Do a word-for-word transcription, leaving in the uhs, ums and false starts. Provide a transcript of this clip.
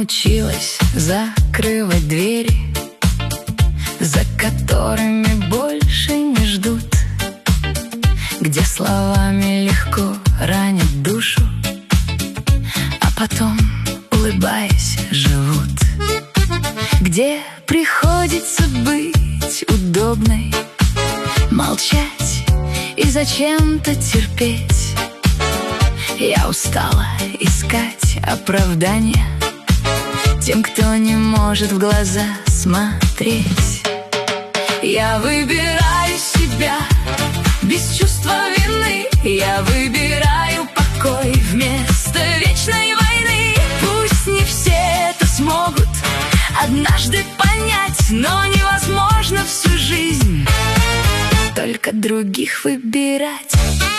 научилась закрывать двери, за которыми больше не ждут, где словами легко ранят душу, а потом, улыбаясь, живут, где приходится быть удобной, молчать и зачем-то терпеть. Я устала искать оправдания тем, кто не может в глаза смотреть. Я выбираю себя без чувства вины, я выбираю покой вместо вечной войны. Пусть не все это смогут однажды понять, но невозможно всю жизнь только других выбирать.